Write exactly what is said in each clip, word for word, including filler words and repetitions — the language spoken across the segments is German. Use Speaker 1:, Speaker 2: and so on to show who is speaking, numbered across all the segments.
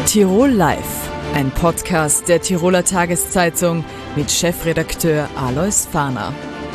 Speaker 1: Tirol Live, ein Podcast der Tiroler Tageszeitung mit Chefredakteur Alois Fahner.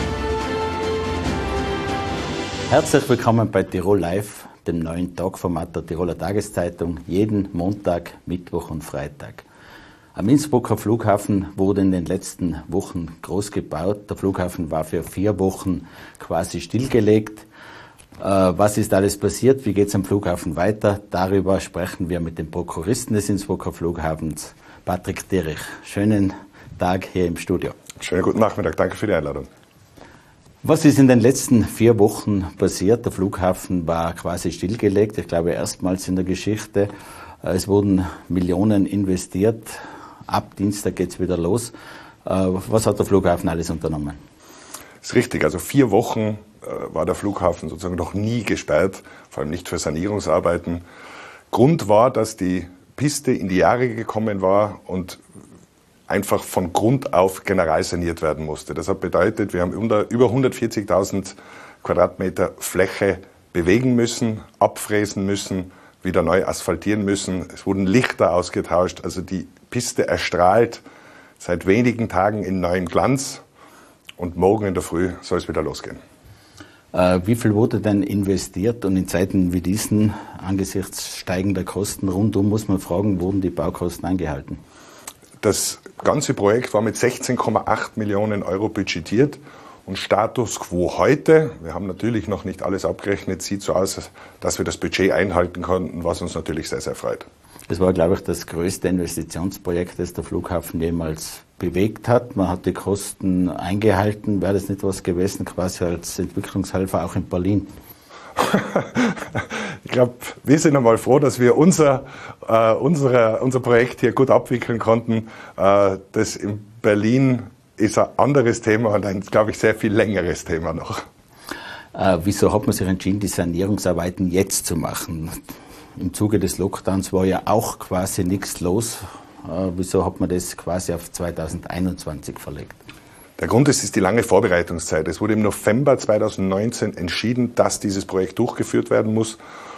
Speaker 2: Herzlich willkommen bei Tirol Live, dem neuen Talkformat der Tiroler Tageszeitung, jeden Montag, Mittwoch und Freitag. Am Innsbrucker Flughafen wurde in den letzten Wochen groß gebaut. Der Flughafen war für vier Wochen quasi stillgelegt. Was ist alles passiert? Wie geht es am Flughafen weiter? Darüber sprechen wir mit dem Prokuristen des Innsbrucker Flughafens, Patrick Dirich. Schönen Tag hier im Studio.
Speaker 3: Schönen guten Nachmittag, danke für die Einladung.
Speaker 2: Was ist in den letzten vier Wochen passiert? Der Flughafen war quasi stillgelegt, ich glaube erstmals in der Geschichte. Es wurden Millionen investiert. Ab Dienstag geht es wieder los. Was hat der Flughafen alles unternommen?
Speaker 3: Das ist richtig, also vier Wochen war der Flughafen sozusagen noch nie gesperrt, vor allem nicht für Sanierungsarbeiten. Grund war, dass die Piste in die Jahre gekommen war und einfach von Grund auf generalsaniert werden musste. Das hat bedeutet, wir haben über hundertvierzigtausend Quadratmeter Fläche bewegen müssen, abfräsen müssen, wieder neu asphaltieren müssen. Es wurden Lichter ausgetauscht, also die Piste erstrahlt seit wenigen Tagen in neuem Glanz und morgen in der Früh soll es wieder losgehen.
Speaker 2: Wie viel wurde denn investiert? Und in Zeiten wie diesen, angesichts steigender Kosten rundum, muss man fragen, wurden die Baukosten eingehalten?
Speaker 3: Das ganze Projekt war mit sechzehn Komma acht Millionen Euro budgetiert. Und Status quo heute, wir haben natürlich noch nicht alles abgerechnet, sieht so aus, dass wir das Budget einhalten konnten, was uns natürlich sehr, sehr freut.
Speaker 2: Das war, glaube ich, das größte Investitionsprojekt, das der Flughafen jemals bewegt hat. Man hat die Kosten eingehalten. Wäre das nicht was gewesen, quasi als Entwicklungshelfer auch in Berlin?
Speaker 3: Ich glaube, wir sind einmal froh, dass wir unser, äh, unsere, unser Projekt hier gut abwickeln konnten. Äh, das in Berlin ist ein anderes Thema und ein, glaube ich, sehr viel längeres Thema noch.
Speaker 2: Äh, wieso hat man sich entschieden, die Sanierungsarbeiten jetzt zu machen? Im Zuge des Lockdowns war ja auch quasi nichts los. Äh, wieso hat man das quasi auf zweitausendeinundzwanzig verlegt?
Speaker 3: Der Grund ist, ist die lange Vorbereitungszeit. Es wurde im November zweitausendneunzehn entschieden, dass dieses Projekt durchgeführt werden muss.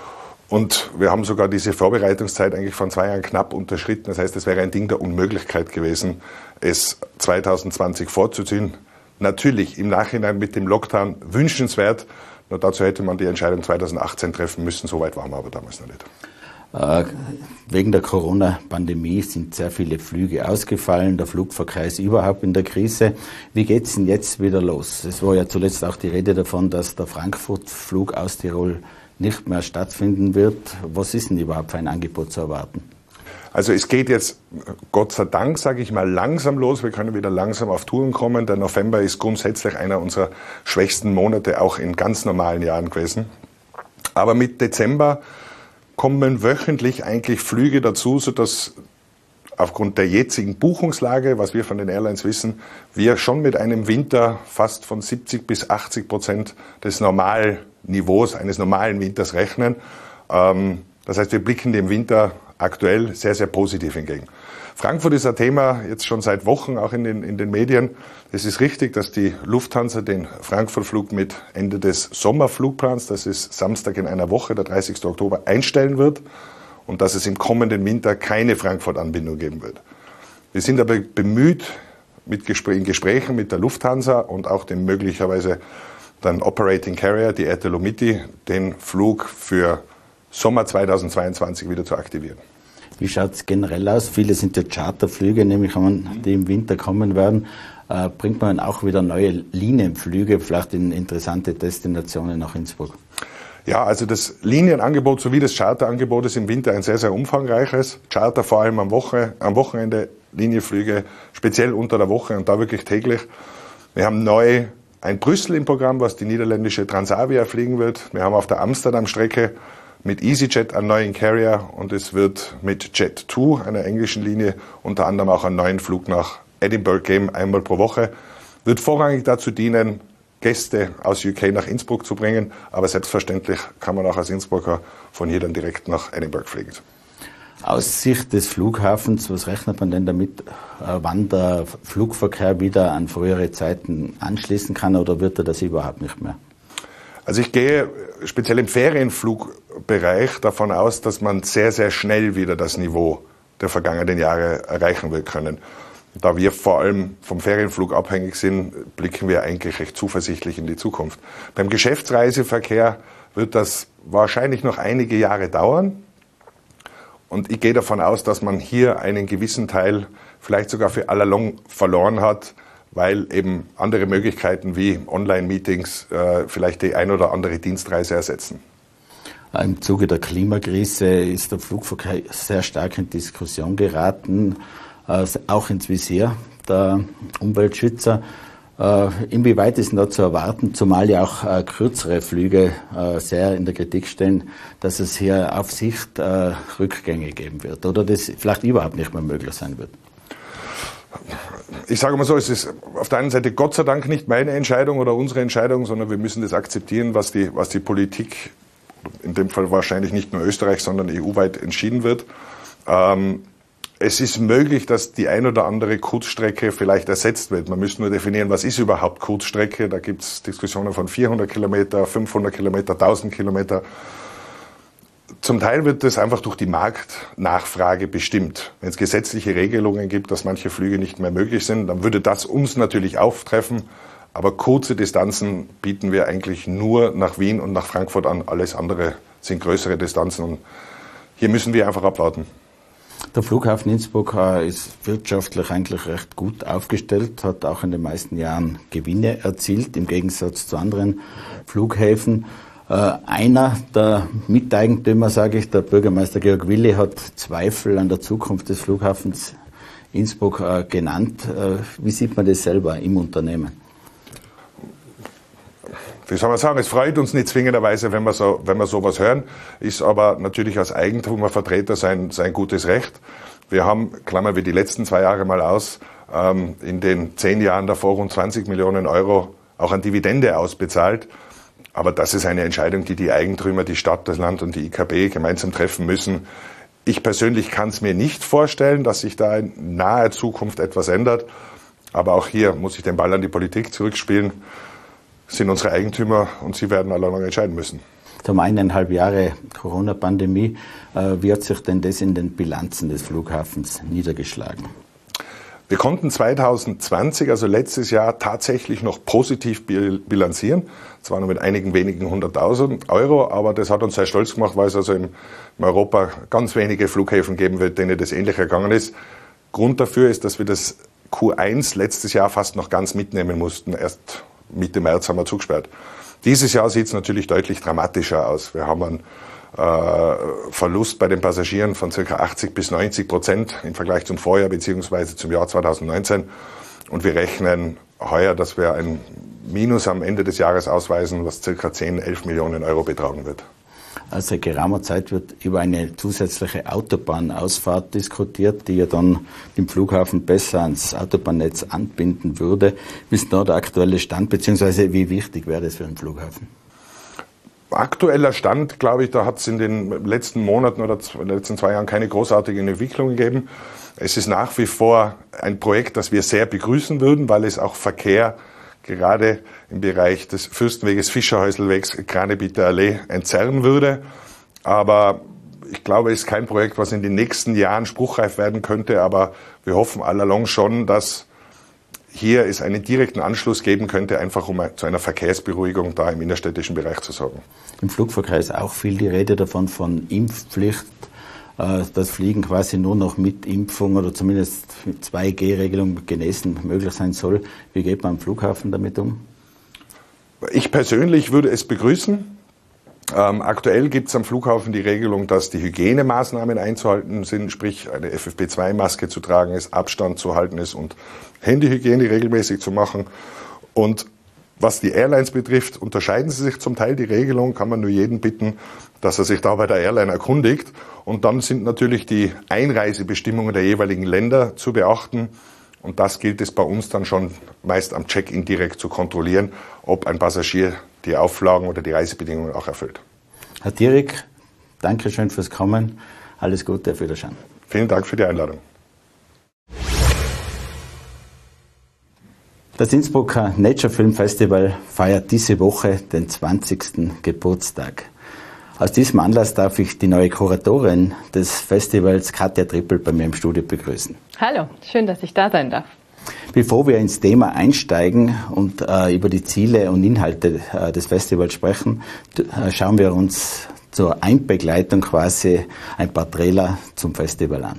Speaker 3: Und wir haben sogar diese Vorbereitungszeit eigentlich von zwei Jahren knapp unterschritten. Das heißt, es wäre ein Ding der Unmöglichkeit gewesen, es zweitausendzwanzig vorzuziehen. Natürlich im Nachhinein mit dem Lockdown wünschenswert. Nur dazu hätte man die Entscheidung zweitausendachtzehn treffen müssen. So weit waren wir aber damals noch nicht.
Speaker 2: Äh, wegen der Corona-Pandemie sind sehr viele Flüge ausgefallen. Der Flugverkehr ist überhaupt in der Krise. Wie geht es denn jetzt wieder los? Es war ja zuletzt auch die Rede davon, dass der Frankfurt-Flug aus Tirol nicht mehr stattfinden wird. Was ist denn überhaupt für ein Angebot zu erwarten?
Speaker 3: Also es geht jetzt, Gott sei Dank, sage ich mal, langsam los. Wir können wieder langsam auf Touren kommen. Der November ist grundsätzlich einer unserer schwächsten Monate, auch in ganz normalen Jahren gewesen. Aber mit Dezember kommen wöchentlich eigentlich Flüge dazu, sodass aufgrund der jetzigen Buchungslage, was wir von den Airlines wissen, wir schon mit einem Winter fast von siebzig bis achtzig Prozent des Normalniveaus eines normalen Winters rechnen. Das heißt, wir blicken dem Winter aktuell sehr, sehr positiv entgegen. Frankfurt ist ein Thema jetzt schon seit Wochen, auch in den, in den Medien. Es ist richtig, dass die Lufthansa den Frankfurt-Flug mit Ende des Sommerflugplans, das ist Samstag in einer Woche, der dreißigsten Oktober, einstellen wird und dass es im kommenden Winter keine Frankfurt-Anbindung geben wird. Wir sind aber bemüht, mit Gespr- in Gesprächen mit der Lufthansa und auch dem möglicherweise dann Operating Carrier, die Ertelomiti, den Flug für Sommer zweitausendzweiundzwanzig wieder zu aktivieren.
Speaker 2: Wie schaut es generell aus? Viele sind ja Charterflüge, nämlich an, die im Winter kommen werden. Äh, bringt man auch wieder neue Linienflüge, vielleicht in interessante Destinationen nach Innsbruck?
Speaker 3: Ja, also das Linienangebot sowie das Charterangebot ist im Winter ein sehr, sehr umfangreiches. Charter vor allem am, Woche, am Wochenende, Linienflüge speziell unter der Woche und da wirklich täglich. Wir haben neu ein Brüssel im Programm, was die niederländische Transavia fliegen wird. Wir haben auf der Amsterdam-Strecke mit EasyJet einen neuen Carrier und es wird mit Jet zwei, einer englischen Linie, unter anderem auch einen neuen Flug nach Edinburgh geben, einmal pro Woche. Wird vorrangig dazu dienen, Gäste aus U K nach Innsbruck zu bringen, aber selbstverständlich kann man auch als Innsbrucker von hier dann direkt nach Edinburgh fliegen.
Speaker 2: Aus Sicht des Flughafens, was rechnet man denn damit, wann der Flugverkehr wieder an frühere Zeiten anschließen kann oder wird er das überhaupt nicht mehr?
Speaker 3: Also ich gehe speziell im Ferienflugbereich davon aus, dass man sehr, sehr schnell wieder das Niveau der vergangenen Jahre erreichen wir können. Da wir vor allem vom Ferienflug abhängig sind, blicken wir eigentlich recht zuversichtlich in die Zukunft. Beim Geschäftsreiseverkehr wird das wahrscheinlich noch einige Jahre dauern. Und ich gehe davon aus, dass man hier einen gewissen Teil vielleicht sogar für allalong verloren hat, weil eben andere Möglichkeiten wie Online-Meetings äh, vielleicht die ein oder andere Dienstreise ersetzen.
Speaker 2: Im Zuge der Klimakrise ist der Flugverkehr sehr stark in Diskussion geraten, äh, auch ins Visier der Umweltschützer. Äh, inwieweit ist denn da zu erwarten, zumal ja auch äh, kürzere Flüge äh, sehr in der Kritik stehen, dass es hier auf Sicht äh, Rückgänge geben wird oder das vielleicht überhaupt nicht mehr möglich sein wird?
Speaker 3: Ich sage mal so, es ist auf der einen Seite Gott sei Dank nicht meine Entscheidung oder unsere Entscheidung, sondern wir müssen das akzeptieren, was die, was die Politik, in dem Fall wahrscheinlich nicht nur Österreich, sondern E U-weit entschieden wird. Ähm, Es ist möglich, dass die ein oder andere Kurzstrecke vielleicht ersetzt wird. Man müsste nur definieren, was ist überhaupt Kurzstrecke. Da gibt es Diskussionen von vierhundert Kilometer, fünfhundert Kilometer, tausend Kilometer. Zum Teil wird das einfach durch die Marktnachfrage bestimmt. Wenn es gesetzliche Regelungen gibt, dass manche Flüge nicht mehr möglich sind, dann würde das uns natürlich auftreffen. Aber kurze Distanzen bieten wir eigentlich nur nach Wien und nach Frankfurt an. Alles andere sind größere Distanzen. Und hier müssen wir einfach abwarten.
Speaker 2: Der Flughafen Innsbruck ist wirtschaftlich eigentlich recht gut aufgestellt, hat auch in den meisten Jahren Gewinne erzielt, im Gegensatz zu anderen Flughäfen. Einer der Miteigentümer, sage ich, der Bürgermeister Georg Willi, hat Zweifel an der Zukunft des Flughafens Innsbruck genannt. Wie sieht man das selber im Unternehmen?
Speaker 3: Wie soll man sagen, es freut uns nicht zwingenderweise, wenn wir, so, wenn wir sowas hören, ist aber natürlich als Eigentümervertreter sein, sein gutes Recht. Wir haben, klammern wir die letzten zwei Jahre mal aus, ähm, in den zehn Jahren davor rund zwanzig Millionen Euro auch an Dividende ausbezahlt. Aber das ist eine Entscheidung, die die Eigentümer, die Stadt, das Land und die I K B gemeinsam treffen müssen. Ich persönlich kann es mir nicht vorstellen, dass sich da in naher Zukunft etwas ändert. Aber auch hier muss ich den Ball an die Politik zurückspielen. Sind unsere Eigentümer und sie werden alle noch entscheiden müssen.
Speaker 2: Zum eineinhalb Jahre Corona-Pandemie, äh, wie hat sich denn das in den Bilanzen des Flughafens niedergeschlagen?
Speaker 3: Wir konnten zwanzig zwanzig, also letztes Jahr, tatsächlich noch positiv bilanzieren. Zwar nur mit einigen wenigen hunderttausend Euro, aber das hat uns sehr stolz gemacht, weil es also in Europa ganz wenige Flughäfen geben wird, denen das ähnlich ergangen ist. Grund dafür ist, dass wir das Q eins letztes Jahr fast noch ganz mitnehmen mussten. Erst Mitte März haben wir zugesperrt. Dieses Jahr sieht es natürlich deutlich dramatischer aus. Wir haben einen äh, Verlust bei den Passagieren von ca. achtzig bis neunzig Prozent im Vergleich zum Vorjahr bzw. zum Jahr zweitausendneunzehn. Und wir rechnen heuer, dass wir ein Minus am Ende des Jahres ausweisen, was ca. zehn, elf Millionen Euro betragen wird.
Speaker 2: Also seit geraumer Zeit wird über eine zusätzliche Autobahnausfahrt diskutiert, die ja dann den Flughafen besser ans Autobahnnetz anbinden würde. Wie ist da der aktuelle Stand, beziehungsweise wie wichtig wäre das für den Flughafen?
Speaker 3: Aktueller Stand, glaube ich, da hat es in den letzten Monaten oder in den letzten zwei Jahren keine großartigen Entwicklungen gegeben. Es ist nach wie vor ein Projekt, das wir sehr begrüßen würden, weil es auch Verkehr gerade im Bereich des Fürstenweges, Fischerhäuselwegs, Kranebieter Allee entzerren würde. Aber ich glaube, es ist kein Projekt, was in den nächsten Jahren spruchreif werden könnte. Aber wir hoffen allalong schon, dass hier es einen direkten Anschluss geben könnte, einfach um zu einer Verkehrsberuhigung da im innerstädtischen Bereich zu sorgen.
Speaker 2: Im Flugverkehr ist auch viel die Rede davon, von Impfpflicht, dass Fliegen quasi nur noch mit Impfung oder zumindest mit zwei G Regelung genesen möglich sein soll. Wie geht man am Flughafen damit um?
Speaker 3: Ich persönlich würde es begrüßen. Ähm, aktuell gibt es am Flughafen die Regelung, dass die Hygienemaßnahmen einzuhalten sind, sprich eine F F P zwei Maske zu tragen ist, Abstand zu halten ist und Handyhygiene regelmäßig zu machen. Und was die Airlines betrifft, unterscheiden sie sich zum Teil die Regelung, kann man nur jeden bitten, dass er sich da bei der Airline erkundigt. Und dann sind natürlich die Einreisebestimmungen der jeweiligen Länder zu beachten. Und das gilt es bei uns dann schon meist am Check-in direkt zu kontrollieren, ob ein Passagier die Auflagen oder die Reisebedingungen auch erfüllt.
Speaker 2: Herr Dierig, danke schön fürs Kommen. Alles Gute, auf Wiedersehen.
Speaker 3: Vielen Dank für die Einladung.
Speaker 2: Das Innsbrucker Nature Film Festival feiert diese Woche den zwanzigsten Geburtstag. Aus diesem Anlass darf ich die neue Kuratorin des Festivals, Katja Trippel, bei mir im Studio begrüßen.
Speaker 4: Hallo, schön, dass ich da sein darf.
Speaker 2: Bevor wir ins Thema einsteigen und äh, über die Ziele und Inhalte äh, des Festivals sprechen, äh, schauen wir uns zur Einbegleitung quasi ein paar Trailer zum Festival an.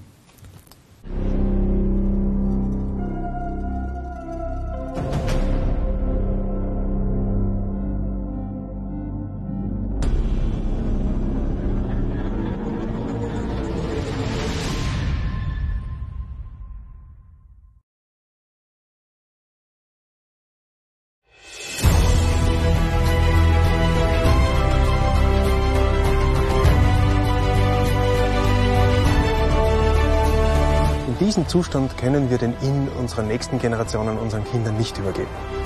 Speaker 5: Diesen Zustand können wir den Inn unserer nächsten Generationen, unseren Kindern nicht übergeben.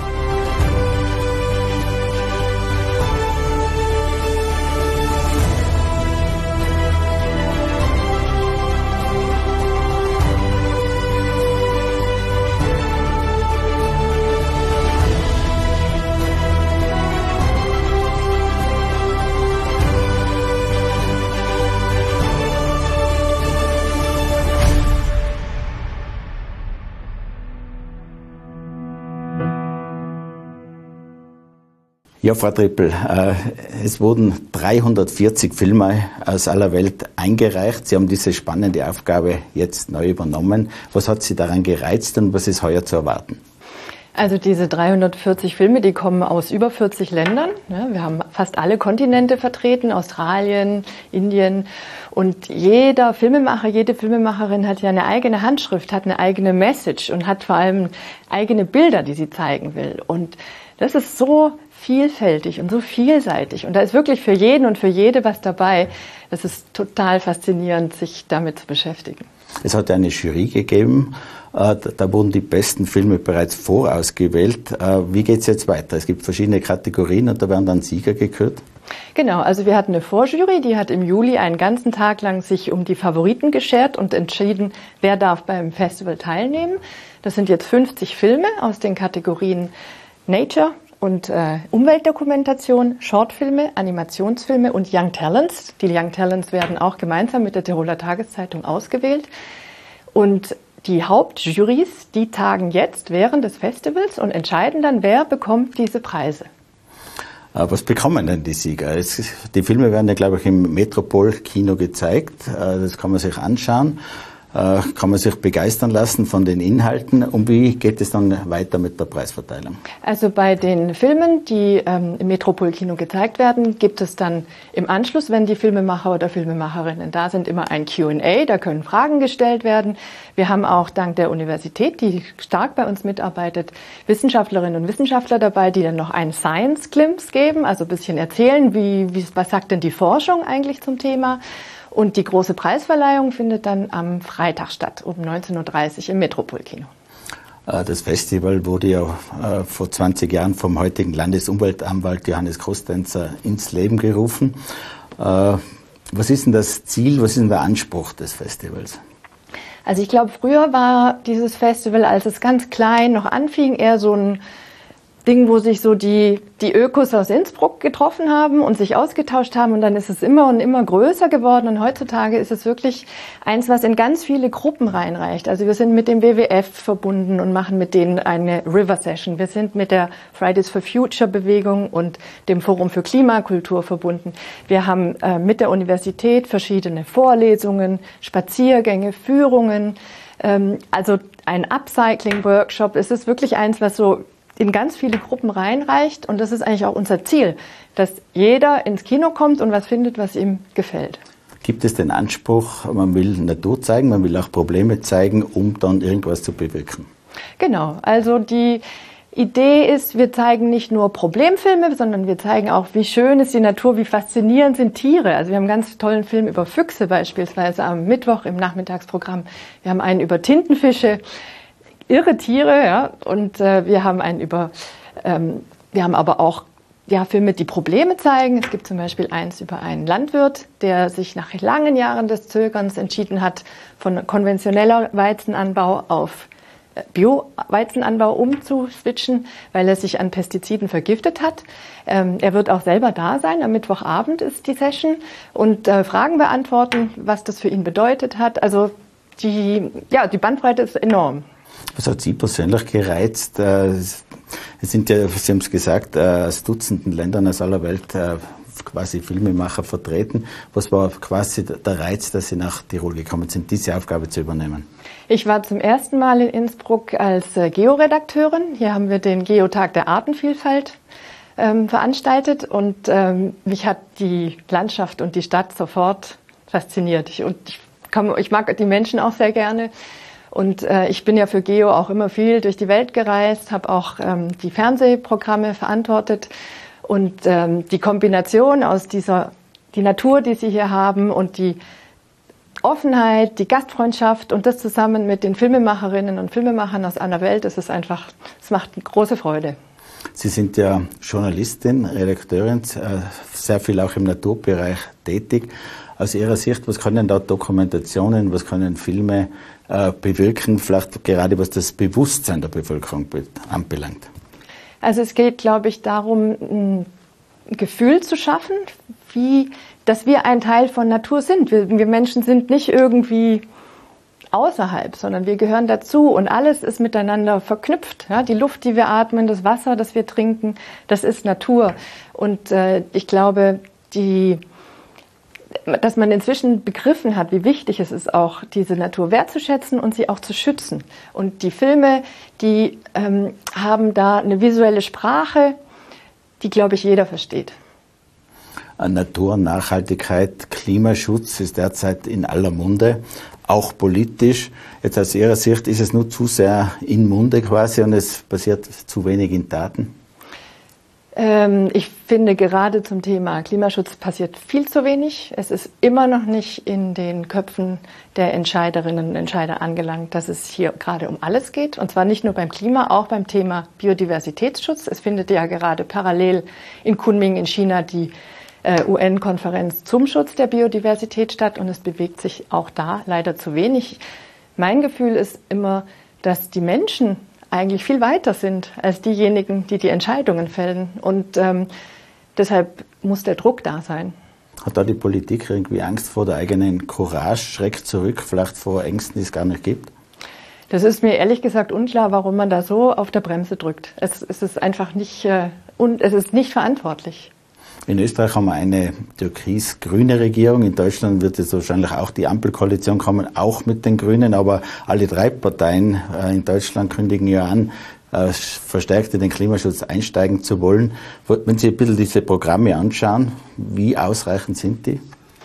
Speaker 2: Ja, Frau Trippel, äh, es wurden dreihundertvierzig Filme aus aller Welt eingereicht. Sie haben diese spannende Aufgabe jetzt neu übernommen. Was hat Sie daran gereizt und was ist heuer zu erwarten?
Speaker 4: Also diese dreihundertvierzig Filme, die kommen aus über vierzig Ländern. Wir haben fast alle Kontinente vertreten, Australien, Indien. Und jeder Filmemacher, jede Filmemacherin hat ja eine eigene Handschrift, hat eine eigene Message und hat vor allem eigene Bilder, die sie zeigen will. Und das ist so vielfältig und so vielseitig. Und da ist wirklich für jeden und für jede was dabei. Das ist total faszinierend, sich damit zu beschäftigen.
Speaker 2: Es hat eine Jury gegeben, da wurden die besten Filme bereits vorausgewählt. Wie geht es jetzt weiter? Es gibt verschiedene Kategorien und da werden dann Sieger gekürt?
Speaker 4: Genau, also wir hatten eine Vorjury, die hat im Juli einen ganzen Tag lang sich um die Favoriten geschert und entschieden, wer darf beim Festival teilnehmen. Das sind jetzt fünfzig Filme aus den Kategorien Nature und äh, Umweltdokumentation, Shortfilme, Animationsfilme und Young Talents. Die Young Talents werden auch gemeinsam mit der Tiroler Tageszeitung ausgewählt. Und die Hauptjurys, die tagen jetzt während des Festivals und entscheiden dann, wer bekommt diese Preise.
Speaker 2: Was bekommen denn die Sieger? Es, die Filme werden ja, glaube ich, im Metropol-Kino gezeigt. Das kann man sich anschauen. Kann man sich begeistern lassen von den Inhalten und wie geht es dann weiter mit der Preisverteilung?
Speaker 4: Also bei den Filmen, die ähm, im Metropol-Kino gezeigt werden, gibt es dann im Anschluss, wenn die Filmemacher oder Filmemacherinnen da sind, immer ein Q and A, da können Fragen gestellt werden. Wir haben auch dank der Universität, die stark bei uns mitarbeitet, Wissenschaftlerinnen und Wissenschaftler dabei, die dann noch einen Science-Glimpse geben, also ein bisschen erzählen, wie, wie, was sagt denn die Forschung eigentlich zum Thema. Und die große Preisverleihung findet dann am Freitag statt, um neunzehn Uhr dreißig im Metropol-Kino.
Speaker 2: Das Festival wurde ja vor zwanzig Jahren vom heutigen Landesumweltanwalt Johannes Kostenzer ins Leben gerufen. Was ist denn das Ziel, was ist denn der Anspruch des Festivals?
Speaker 4: Also ich glaube, früher war dieses Festival, als es ganz klein noch anfing, eher so ein Ding, wo sich so die, die Ökos aus Innsbruck getroffen haben und sich ausgetauscht haben und dann ist es immer und immer größer geworden und heutzutage ist es wirklich eins, was in ganz viele Gruppen reinreicht. Also wir sind mit dem W W F verbunden und machen mit denen eine River Session. Wir sind mit der Fridays for Future Bewegung und dem Forum für Klimakultur verbunden. Wir haben äh, mit der Universität verschiedene Vorlesungen, Spaziergänge, Führungen, ähm, also ein Upcycling-Workshop. Es ist wirklich eins, was so in ganz viele Gruppen reinreicht und das ist eigentlich auch unser Ziel, dass jeder ins Kino kommt und was findet, was ihm gefällt.
Speaker 2: Gibt es den Anspruch, man will Natur zeigen, man will auch Probleme zeigen, um dann irgendwas zu bewirken?
Speaker 4: Genau, also die Idee ist, wir zeigen nicht nur Problemfilme, sondern wir zeigen auch, wie schön ist die Natur, wie faszinierend sind Tiere. Also wir haben einen ganz tollen Film über Füchse beispielsweise am Mittwoch im Nachmittagsprogramm. Wir haben einen über Tintenfische. Irre Tiere, ja, und äh, wir haben einen über, ähm, wir haben aber auch ja, Filme, die Probleme zeigen. Es gibt zum Beispiel eins über einen Landwirt, der sich nach langen Jahren des Zögerns entschieden hat, von konventioneller Weizenanbau auf Bio-Weizenanbau umzuswitchen, weil er sich an Pestiziden vergiftet hat. Ähm, er wird auch selber da sein. Am Mittwochabend ist die Session und äh, Fragen beantworten, was das für ihn bedeutet hat. Also die, ja, die Bandbreite ist enorm.
Speaker 2: Was hat Sie persönlich gereizt? Es sind ja, Sie haben es gesagt, aus Dutzenden Ländern aus aller Welt quasi Filmemacher vertreten. Was war quasi der Reiz, dass Sie nach Tirol gekommen sind, diese Aufgabe zu übernehmen?
Speaker 4: Ich war zum ersten Mal in Innsbruck als Georedakteurin. Hier haben wir den Geotag der Artenvielfalt ähm, veranstaltet und ähm, mich hat die Landschaft und die Stadt sofort fasziniert. Ich, und ich, komm, ich mag die Menschen auch sehr gerne. Und äh, ich bin ja für Geo auch immer viel durch die Welt gereist, habe auch ähm, die Fernsehprogramme verantwortet. Und ähm, die Kombination aus dieser, die Natur, die Sie hier haben und die Offenheit, die Gastfreundschaft und das zusammen mit den Filmemacherinnen und Filmemachern aus aller Welt, das ist einfach, es macht große Freude.
Speaker 2: Sie sind ja Journalistin, Redakteurin, sehr viel auch im Naturbereich tätig. Aus Ihrer Sicht, was können da Dokumentationen, was können Filme äh, bewirken, vielleicht gerade was das Bewusstsein der Bevölkerung anbelangt?
Speaker 4: Also es geht, glaube ich, darum, ein Gefühl zu schaffen, wie, dass wir ein Teil von Natur sind. Wir, wir Menschen sind nicht irgendwie außerhalb, sondern wir gehören dazu und alles ist miteinander verknüpft. Ja, die Luft, die wir atmen, das Wasser, das wir trinken, das ist Natur. Und äh, ich glaube, die, dass man inzwischen begriffen hat, wie wichtig es ist, auch diese Natur wertzuschätzen und sie auch zu schützen. Und die Filme, die ähm, haben da eine visuelle Sprache, die, glaube ich, jeder versteht.
Speaker 2: Natur, Nachhaltigkeit, Klimaschutz ist derzeit in aller Munde, auch politisch. Jetzt aus Ihrer Sicht ist es nur zu sehr in Munde quasi und es passiert zu wenig in Taten?
Speaker 4: Ähm, ich finde, gerade zum Thema Klimaschutz passiert viel zu wenig. Es ist immer noch nicht in den Köpfen der Entscheiderinnen und Entscheider angelangt, dass es hier gerade um alles geht. Und zwar nicht nur beim Klima, auch beim Thema Biodiversitätsschutz. Es findet ja gerade parallel in Kunming in China die äh, U N-Konferenz zum Schutz der Biodiversität statt. Und es bewegt sich auch da leider zu wenig. Mein Gefühl ist immer, dass die Menschen eigentlich viel weiter sind als diejenigen, die die Entscheidungen fällen. Und ähm, deshalb muss der Druck da sein.
Speaker 2: Hat da die Politik irgendwie Angst vor der eigenen Courage, schreckt zurück, vielleicht vor Ängsten, die es gar nicht gibt?
Speaker 4: Das ist mir ehrlich gesagt unklar, warum man da so auf der Bremse drückt. Es, es ist einfach nicht, äh, und es ist nicht verantwortlich.
Speaker 2: In Österreich haben wir eine türkis-grüne Regierung. In Deutschland wird jetzt wahrscheinlich auch die Ampelkoalition kommen, auch mit den Grünen. Aber alle drei Parteien äh, in Deutschland kündigen ja an, äh, verstärkt in den Klimaschutz einsteigen zu wollen. Wenn Sie ein bisschen diese Programme anschauen, wie ausreichend sind die?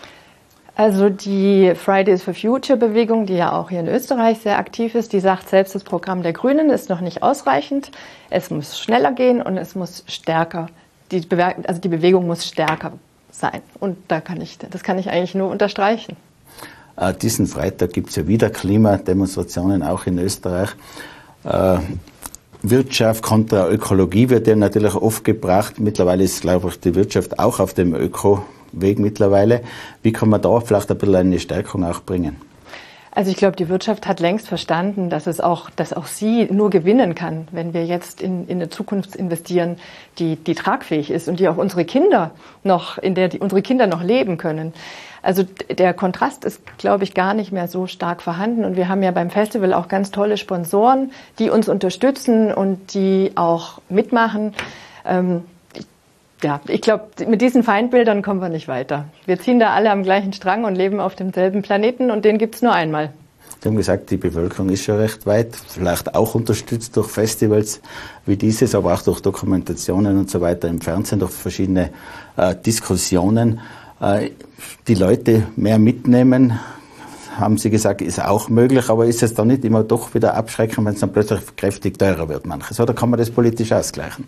Speaker 4: Also die Fridays for Future Bewegung, die ja auch hier in Österreich sehr aktiv ist, die sagt selbst, das Programm der Grünen ist noch nicht ausreichend. Es muss schneller gehen und es muss stärker Die, Bewe- also die Bewegung muss stärker sein. Und da kann ich, das kann ich eigentlich nur unterstreichen.
Speaker 2: Äh, diesen Freitag gibt es ja wieder Klimademonstrationen, auch in Österreich. Äh, Wirtschaft kontra Ökologie wird ja natürlich oft gebracht. Mittlerweile ist, glaube ich, die Wirtschaft auch auf dem Öko-Weg mittlerweile. Wie kann man da vielleicht ein bisschen eine Stärkung auch bringen?
Speaker 4: Also ich glaube, die Wirtschaft hat längst verstanden, dass es auch, dass auch sie nur gewinnen kann, wenn wir jetzt in, in eine Zukunft investieren, die, die tragfähig ist und die auch unsere Kinder noch, in der die, unsere Kinder noch leben können. Also der Kontrast ist, glaube ich, gar nicht mehr so stark vorhanden. Und wir haben ja beim Festival auch ganz tolle Sponsoren, die uns unterstützen und die auch mitmachen. Ähm, Ja, ich glaube, mit diesen Feindbildern kommen wir nicht weiter. Wir ziehen da alle am gleichen Strang und leben auf demselben Planeten und den gibt's nur einmal.
Speaker 2: Sie haben gesagt, die Bevölkerung ist schon recht weit, vielleicht auch unterstützt durch Festivals wie dieses, aber auch durch Dokumentationen und so weiter im Fernsehen, durch verschiedene äh, Diskussionen. Äh, die Leute mehr mitnehmen, haben Sie gesagt, ist auch möglich, aber ist es dann nicht immer doch wieder abschreckend, wenn es dann plötzlich kräftig teurer wird manches? Oder kann man das politisch ausgleichen?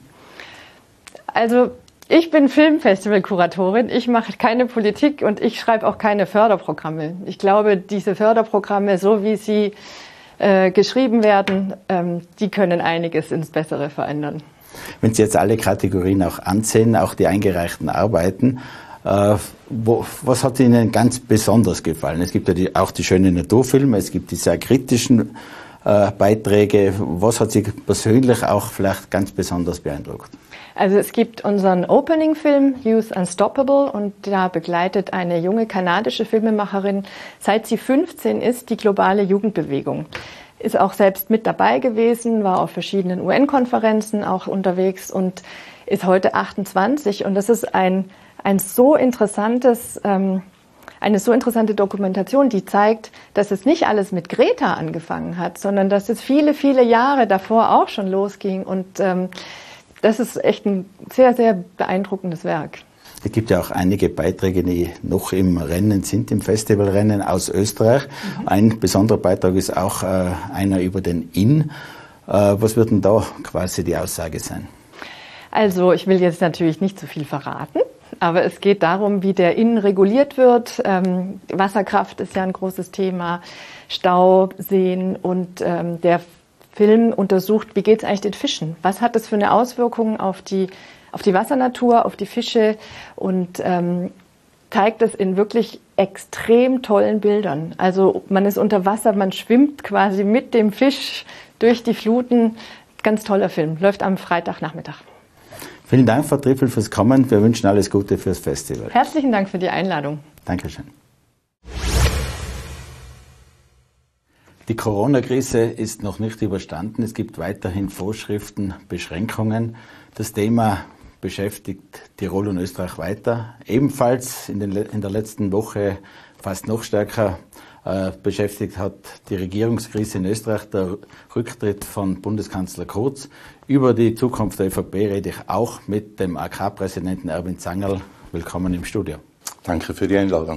Speaker 4: Also ich bin Filmfestival-Kuratorin, ich mache keine Politik und ich schreibe auch keine Förderprogramme. Ich glaube, diese Förderprogramme, so wie sie äh, geschrieben werden, ähm, die können einiges ins Bessere verändern.
Speaker 2: Wenn Sie jetzt alle Kategorien auch ansehen, auch die eingereichten Arbeiten, äh, wo, was hat Ihnen ganz besonders gefallen? Es gibt ja die, auch die schönen Naturfilme, es gibt die sehr kritischen äh, Beiträge. Was hat Sie persönlich auch vielleicht ganz besonders beeindruckt?
Speaker 4: Also es gibt unseren Opening-Film Youth Unstoppable und da begleitet eine junge kanadische Filmemacherin, seit sie fünfzehn ist, die globale Jugendbewegung. Ist auch selbst mit dabei gewesen, war auf verschiedenen U N-Konferenzen auch unterwegs und ist heute achtundzwanzig. Und das ist ein, ein so interessantes, ähm, eine so interessante Dokumentation, die zeigt, dass es nicht alles mit Greta angefangen hat, sondern dass es viele, viele Jahre davor auch schon losging. Und ähm, das ist echt ein sehr, sehr beeindruckendes Werk.
Speaker 2: Es gibt ja auch einige Beiträge, die noch im Rennen sind, im Festivalrennen aus Österreich. Mhm. Ein besonderer Beitrag ist auch äh, einer über den Inn. Äh, was wird denn da quasi die Aussage sein?
Speaker 4: Also ich will jetzt natürlich nicht zu viel verraten, aber es geht darum, wie der Inn reguliert wird. Ähm, Wasserkraft ist ja ein großes Thema, Stauseen und ähm, der Film untersucht, wie geht es eigentlich den Fischen? Was hat das für eine Auswirkung auf die, auf die Wassernatur, auf die Fische und ähm, zeigt es in wirklich extrem tollen Bildern. Also man ist unter Wasser, man schwimmt quasi mit dem Fisch durch die Fluten. Ganz toller Film, läuft am Freitagnachmittag.
Speaker 2: Vielen Dank, Frau Trippel, fürs Kommen. Wir wünschen alles Gute fürs Festival.
Speaker 4: Herzlichen Dank für die Einladung.
Speaker 2: Dankeschön. Die Corona-Krise ist noch nicht überstanden. Es gibt weiterhin Vorschriften, Beschränkungen. Das Thema beschäftigt Tirol und Österreich weiter. Ebenfalls in, den, in der letzten Woche fast noch stärker äh, beschäftigt hat die Regierungskrise in Österreich, der Rücktritt von Bundeskanzler Kurz. Über die Zukunft der ÖVP rede ich auch mit dem A K-Präsidenten Erwin Zangerl. Willkommen im Studio.
Speaker 6: Danke für die Einladung.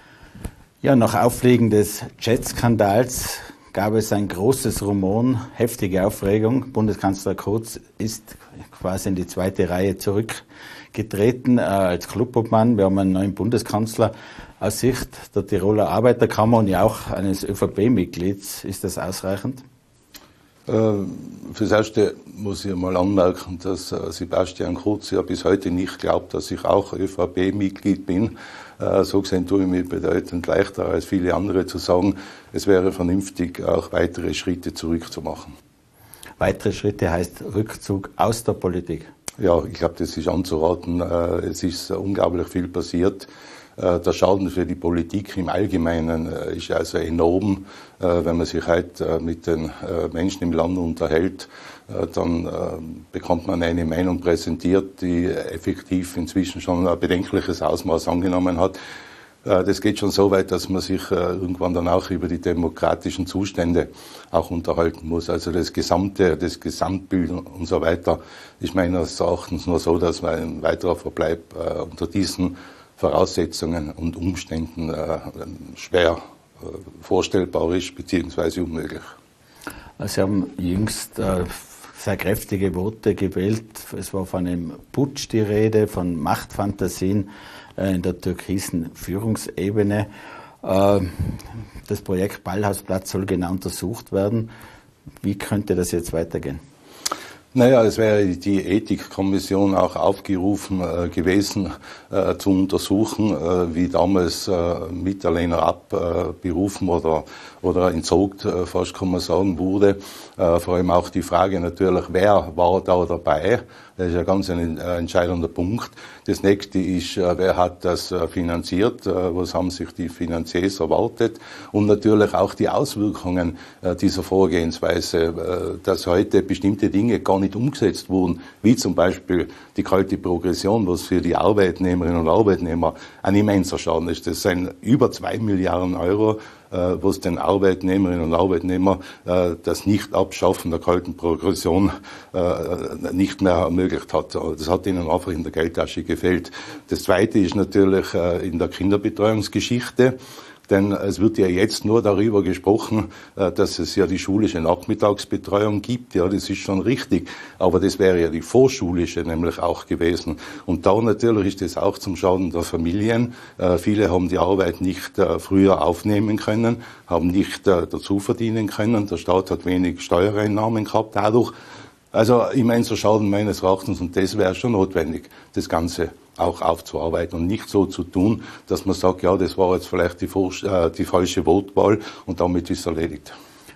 Speaker 2: Ja, nach Auffliegen des Jet-Skandals gab es ein großes Rumon, heftige Aufregung. Bundeskanzler Kurz ist quasi in die zweite Reihe zurückgetreten äh, als Clubobmann. Wir haben einen neuen Bundeskanzler. Aus Sicht der Tiroler Arbeiterkammer und ja auch eines ÖVP-Mitglieds, ist das ausreichend?
Speaker 6: Äh, fürs Erste muss ich mal anmerken, dass äh, Sebastian Kurz ja bis heute nicht glaubt, dass ich auch ÖVP-Mitglied bin. Äh, so gesehen tue ich mir bedeutend leichter als viele andere zu sagen, es wäre vernünftig, auch weitere Schritte zurückzumachen.
Speaker 2: Weitere Schritte heißt Rückzug aus der Politik?
Speaker 6: Ja, ich glaube, das ist anzuraten. Äh, es ist äh, unglaublich viel passiert. Der Schaden für die Politik im Allgemeinen ist also enorm. Wenn man sich heute mit den Menschen im Land unterhält, dann bekommt man eine Meinung präsentiert, die effektiv inzwischen schon ein bedenkliches Ausmaß angenommen hat. Das geht schon so weit, dass man sich irgendwann dann auch über die demokratischen Zustände auch unterhalten muss. Also das gesamte, das Gesamtbild und so weiter ist meines Erachtens nur so, dass man ein weiterer Verbleib unter diesen Voraussetzungen und Umständen äh, schwer äh, vorstellbar ist, beziehungsweise unmöglich.
Speaker 2: Sie haben jüngst äh, sehr kräftige Worte gewählt. Es war von einem Putsch die Rede, von Machtfantasien äh, in der türkisen Führungsebene. Äh, das Projekt Ballhausplatz soll genau untersucht werden. Wie könnte das jetzt weitergehen?
Speaker 6: Naja, es wäre die Ethikkommission auch aufgerufen äh, gewesen, äh, zu untersuchen, äh, wie damals äh, Mitterlehner abberufen äh, oder, oder entzogen, äh, fast kann man sagen, wurde. Äh, vor allem auch die Frage natürlich, wer war da dabei? Das ist ja ganz ein äh, entscheidender Punkt. Das nächste ist, äh, wer hat das äh, finanziert? Äh, was haben sich die Finanziers erwartet? Und natürlich auch die Auswirkungen äh, dieser Vorgehensweise, äh, dass heute bestimmte Dinge gar nicht umgesetzt wurden, wie zum Beispiel die kalte Progression, was für die Arbeitnehmerinnen und Arbeitnehmer ein immenser Schaden ist. Das sind über zwei Milliarden Euro, äh, was den Arbeitnehmerinnen und Arbeitnehmern äh, das Nicht-Abschaffen der kalten Progression äh, nicht mehr ermöglicht hat. Das hat ihnen einfach in der Geldtasche gefehlt. Das Zweite ist natürlich äh, in der Kinderbetreuungsgeschichte. Denn es wird ja jetzt nur darüber gesprochen, dass es ja die schulische Nachmittagsbetreuung gibt. Ja, das ist schon richtig. Aber das wäre ja die vorschulische nämlich auch gewesen. Und da natürlich ist das auch zum Schaden der Familien. Viele haben die Arbeit nicht früher aufnehmen können, haben nicht dazu verdienen können. Der Staat hat wenig Steuereinnahmen gehabt dadurch. Also immenser Schaden meines Erachtens, und das wäre schon notwendig, das Ganze auch aufzuarbeiten und nicht so zu tun, dass man sagt, ja, das war jetzt vielleicht die, äh, die falsche Wortwahl und damit ist es erledigt.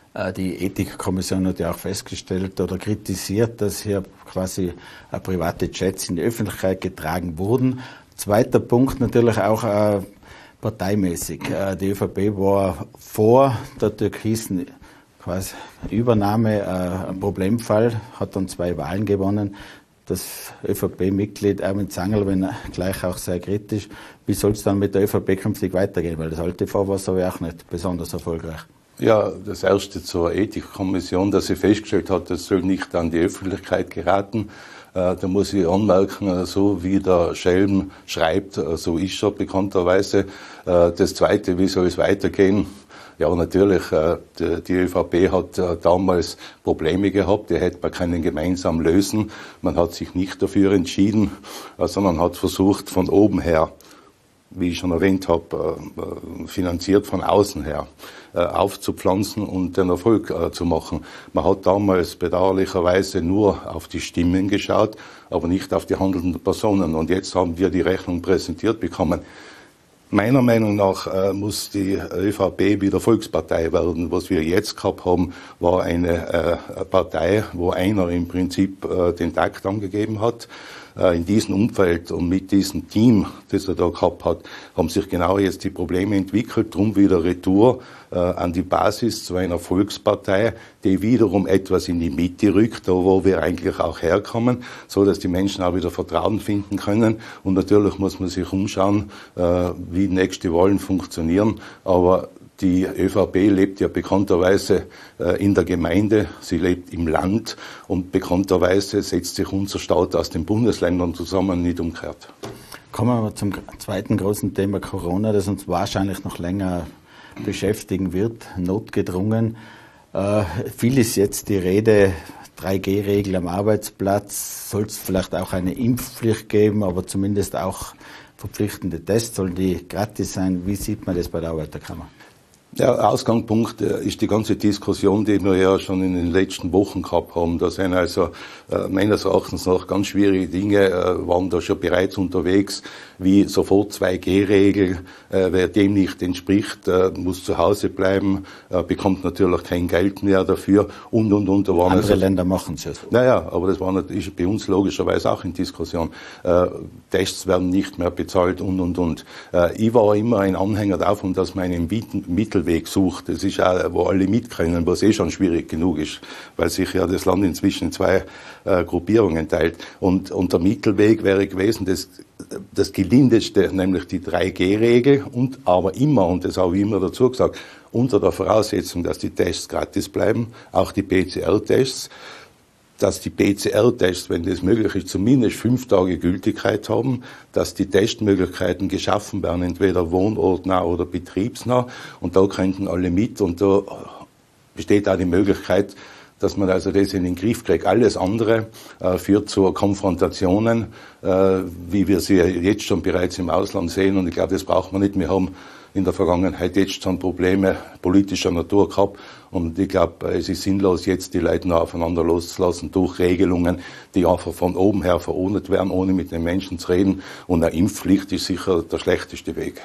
Speaker 2: Die Ethikkommission hat ja auch festgestellt oder kritisiert, dass hier quasi private Jets in die Öffentlichkeit getragen wurden. Zweiter Punkt natürlich auch äh, parteimäßig. Äh, die ÖVP war vor der türkisen quasi Übernahme äh, ein Problemfall, hat dann zwei Wahlen gewonnen. Das ÖVP-Mitglied Erwin Zangerl, wenn gleich auch sehr kritisch. Wie soll es dann mit der ÖVP künftig weitergehen? Weil das alte Vor war so ja auch nicht besonders erfolgreich.
Speaker 6: Ja, das erste zur Ethikkommission, dass sie festgestellt hat, das soll nicht an die Öffentlichkeit geraten. Äh, da muss ich anmerken, so wie der Schelm schreibt, so ist er bekannterweise. Äh, das zweite, wie soll es weitergehen? Ja, natürlich, äh, die, die ÖVP hat äh, damals Probleme gehabt, die hätte man können gemeinsam lösen. Man hat sich nicht dafür entschieden, äh, sondern hat versucht, von oben her, wie ich schon erwähnt habe, finanziert von außen her, aufzupflanzen und den Erfolg zu machen. Man hat damals bedauerlicherweise nur auf die Stimmen geschaut, aber nicht auf die handelnden Personen. Und jetzt haben wir die Rechnung präsentiert bekommen. Meiner Meinung nach muss die ÖVP wieder Volkspartei werden. Was wir jetzt gehabt haben, war eine Partei, wo einer im Prinzip den Takt angegeben hat. In diesem Umfeld und mit diesem Team, das er da gehabt hat, haben sich genau jetzt die Probleme entwickelt. Drum wieder Retour äh, an die Basis zu einer Volkspartei, die wiederum etwas in die Mitte rückt, da wo wir eigentlich auch herkommen, so dass die Menschen auch wieder Vertrauen finden können. Und natürlich muss man sich umschauen, äh, wie nächste Wahlen funktionieren. Aber die ÖVP lebt ja bekannterweise äh, in der Gemeinde, sie lebt im Land und bekannterweise setzt sich unser Staat aus den Bundesländern zusammen, nicht umgekehrt.
Speaker 2: Kommen wir zum zweiten großen Thema Corona, das uns wahrscheinlich noch länger beschäftigen wird, notgedrungen. Äh, viel ist jetzt die Rede, drei G Regel am Arbeitsplatz, soll es vielleicht auch eine Impfpflicht geben, aber zumindest auch verpflichtende Tests, sollen die gratis sein? Wie sieht man das bei der Arbeiterkammer?
Speaker 6: Der Ausgangspunkt ist die ganze Diskussion, die wir ja schon in den letzten Wochen gehabt haben. Da sind also äh, meines Erachtens noch ganz schwierige Dinge, äh, waren da schon bereits unterwegs, wie sofort zwei G Regel. Äh, wer dem nicht entspricht, äh, muss zu Hause bleiben, äh, bekommt natürlich kein Geld mehr dafür und, und, und. Da waren
Speaker 2: Andere
Speaker 6: also,
Speaker 2: Länder machen es ja so.
Speaker 6: Naja, aber das war natürlich bei uns logischerweise auch in Diskussion. Äh, Tests werden nicht mehr bezahlt und, und, und. Äh, ich war immer ein Anhänger davon, dass man einen Mittelweg sucht. Das ist auch, wo alle mit können, was eh schon schwierig genug ist, weil sich ja das Land inzwischen in zwei äh, Gruppierungen teilt. Und, und der Mittelweg wäre gewesen, das, das gelindeste, nämlich die drei G Regel und aber immer, und das habe ich immer dazu gesagt, unter der Voraussetzung, dass die Tests gratis bleiben, auch die P C R-Tests, dass die P C R-Tests, wenn das möglich ist, zumindest fünf Tage Gültigkeit haben, dass die Testmöglichkeiten geschaffen werden, entweder wohnortnah oder betriebsnah, und da könnten alle mit, und da besteht auch die Möglichkeit, dass man also das in den Griff kriegt. Alles andere äh, führt zu Konfrontationen, äh, wie wir sie jetzt schon bereits im Ausland sehen, und ich glaube, das braucht man nicht. Wir haben in der Vergangenheit jetzt schon Probleme politischer Natur gehabt, und ich glaube, es ist sinnlos, jetzt die Leute noch aufeinander loszulassen durch Regelungen, die einfach von oben her verordnet werden, ohne mit den Menschen zu reden, und eine Impfpflicht ist sicher der schlechteste Weg.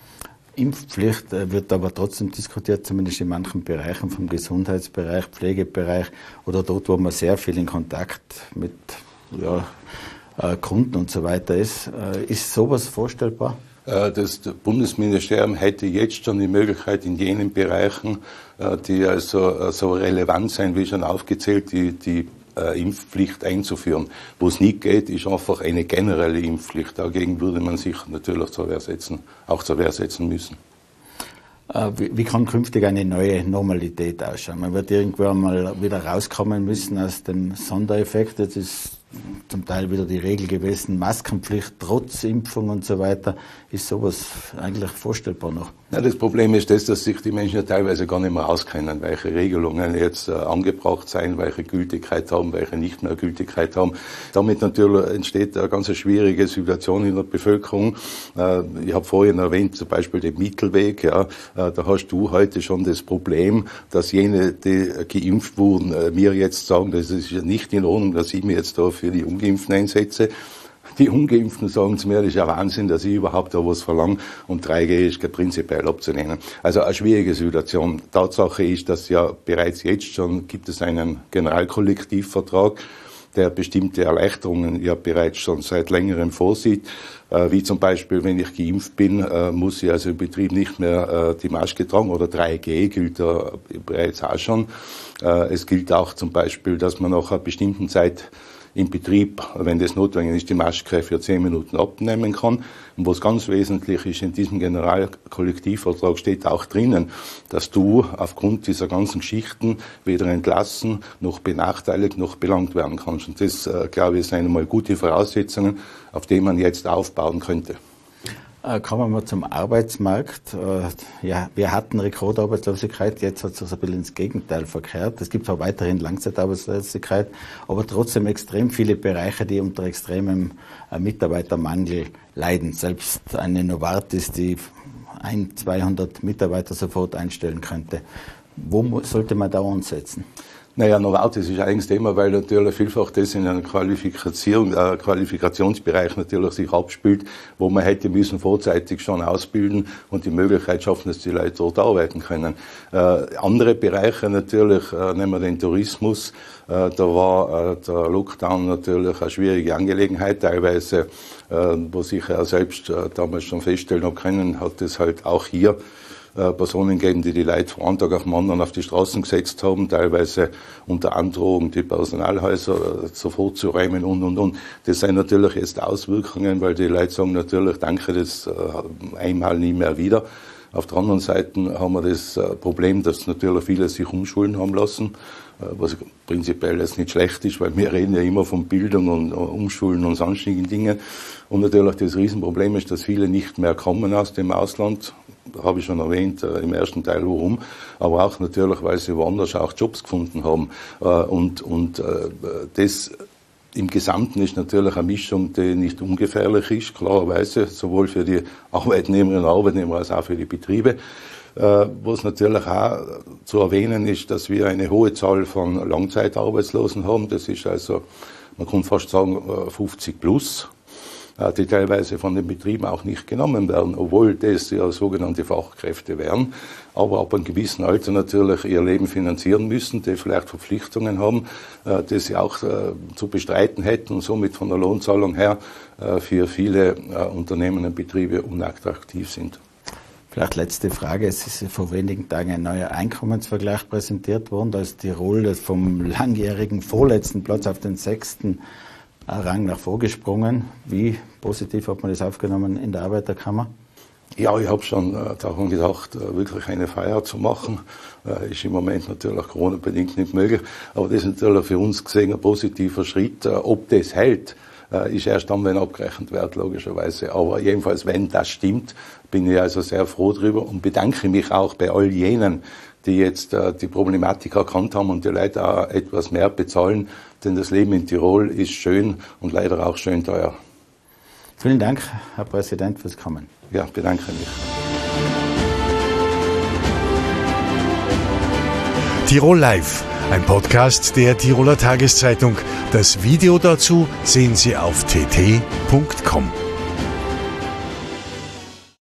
Speaker 2: Impfpflicht wird aber trotzdem diskutiert, zumindest in manchen Bereichen, vom Gesundheitsbereich, Pflegebereich oder dort, wo man sehr viel in Kontakt mit ja, Kunden und so weiter ist. Ist sowas vorstellbar?
Speaker 6: Das Bundesministerium hätte jetzt schon die Möglichkeit, in jenen Bereichen, die also so relevant sind, wie schon aufgezählt, die, die Impfpflicht einzuführen. Wo es nicht geht, ist einfach eine generelle Impfpflicht. Dagegen würde man sich natürlich zur Wehr setzen, auch zur Wehr setzen müssen.
Speaker 2: Wie, wie kann künftig eine neue Normalität ausschauen? Man wird irgendwann mal wieder rauskommen müssen aus dem Sondereffekt. Jetzt ist zum Teil wieder die Regel gewesen, Maskenpflicht trotz Impfung und so weiter. Ist sowas eigentlich vorstellbar noch?
Speaker 6: Ja, das Problem ist das, dass sich die Menschen ja teilweise gar nicht mehr auskennen, welche Regelungen jetzt äh, angebracht sein, welche Gültigkeit haben, welche nicht mehr Gültigkeit haben. Damit natürlich entsteht eine ganz schwierige Situation in der Bevölkerung. Äh, ich habe vorhin erwähnt, zum Beispiel den Mittelweg. Ja, äh, da hast du heute schon das Problem, dass jene, die geimpft wurden, äh, mir jetzt sagen, das ist ja nicht in Ordnung, dass ich mir jetzt da für die Ungeimpften einsetze. Die Ungeimpften sagen zu mir, das ist ja Wahnsinn, dass ich überhaupt da was verlange und drei G ist prinzipiell abzulehnen. Also eine schwierige Situation. Tatsache ist, dass ja bereits jetzt schon gibt es einen Generalkollektivvertrag, der bestimmte Erleichterungen ja bereits schon seit längerem vorsieht, äh, wie zum Beispiel, wenn ich geimpft bin, äh, muss ich also im Betrieb nicht mehr äh, die Maske tragen, oder drei G gilt da bereits auch schon. Äh, es gilt auch zum Beispiel, dass man nach einer bestimmten Zeit im Betrieb, wenn das notwendig ist, die Maske für zehn Minuten abnehmen kann. Und was ganz wesentlich ist, in diesem Generalkollektivvertrag steht auch drinnen, dass du aufgrund dieser ganzen Geschichten weder entlassen, noch benachteiligt, noch belangt werden kannst. Und das, äh, glaube ich, sind einmal gute Voraussetzungen, auf die man jetzt aufbauen könnte.
Speaker 2: Kommen wir zum Arbeitsmarkt. Ja, wir hatten Rekordarbeitslosigkeit, jetzt hat es sich ein bisschen ins Gegenteil verkehrt. Es gibt zwar weiterhin Langzeitarbeitslosigkeit, aber trotzdem extrem viele Bereiche, die unter extremem Mitarbeitermangel leiden. Selbst eine Novartis, die ein, zweihundert Mitarbeiter sofort einstellen könnte. Wo sollte man da ansetzen?
Speaker 6: Naja, Novartis ist ein eigenes Thema, weil natürlich vielfach das in einem Qualifikation, äh, Qualifikationsbereich natürlich sich abspielt, wo man hätte müssen vorzeitig schon ausbilden und die Möglichkeit schaffen, dass die Leute dort arbeiten können. Äh, andere Bereiche natürlich, äh, nehmen wir den Tourismus, äh, da war äh, der Lockdown natürlich eine schwierige Angelegenheit, teilweise, äh, was ich ja selbst äh, damals schon feststellen habe können, hat es halt auch hier Personen geben, die die Leute von einem Tag auf den anderen auf die Straßen gesetzt haben, teilweise unter Androhung die Personalhäuser sofort zu räumen und, und, und. Das sind natürlich jetzt Auswirkungen, weil die Leute sagen natürlich, danke, das einmal nie mehr wieder. Auf der anderen Seite haben wir das Problem, dass natürlich viele sich umschulen haben lassen, was prinzipiell jetzt nicht schlecht ist, weil wir reden ja immer von Bildung und Umschulen und sonstigen Dingen. Und natürlich das Riesenproblem ist, dass viele nicht mehr kommen aus dem Ausland. Da habe ich schon erwähnt, äh, im ersten Teil warum, aber auch natürlich, weil sie woanders auch Jobs gefunden haben. Äh, und und äh, das im Gesamten ist natürlich eine Mischung, die nicht ungefährlich ist, klarerweise, sowohl für die Arbeitnehmerinnen und Arbeitnehmer als auch für die Betriebe. Äh, was natürlich auch zu erwähnen ist, dass wir eine hohe Zahl von Langzeitarbeitslosen haben. Das ist also, man kann fast sagen, fünfzig plus. Die teilweise von den Betrieben auch nicht genommen werden, obwohl das ja sogenannte Fachkräfte wären, aber ab einem gewissen Alter natürlich ihr Leben finanzieren müssen, die vielleicht Verpflichtungen haben, die sie auch zu bestreiten hätten und somit von der Lohnzahlung her für viele Unternehmen und Betriebe unattraktiv sind.
Speaker 2: Vielleicht letzte Frage. Es ist vor wenigen Tagen ein neuer Einkommensvergleich präsentiert worden. Da ist Tirol vom langjährigen vorletzten Platz auf den sechsten Rang nach vorgesprungen. Wie positiv hat man das aufgenommen in der Arbeiterkammer?
Speaker 6: Ja, ich habe schon äh, daran gedacht, äh, wirklich eine Feier zu machen. Äh, ist im Moment natürlich Corona-bedingt nicht möglich, aber das ist natürlich für uns gesehen ein positiver Schritt. Äh, ob das hält, äh, ist erst dann, wenn abgerechnet wird, logischerweise. Aber jedenfalls, wenn das stimmt, bin ich also sehr froh drüber und bedanke mich auch bei all jenen, die jetzt äh, die Problematik erkannt haben und die Leute auch etwas mehr bezahlen, denn das Leben in Tirol ist schön und leider auch schön teuer.
Speaker 2: Vielen Dank, Herr Präsident, fürs Kommen.
Speaker 6: Ja, bedanke mich.
Speaker 7: Tirol Live, ein Podcast der Tiroler Tageszeitung. Das Video dazu sehen Sie auf t t punkt com.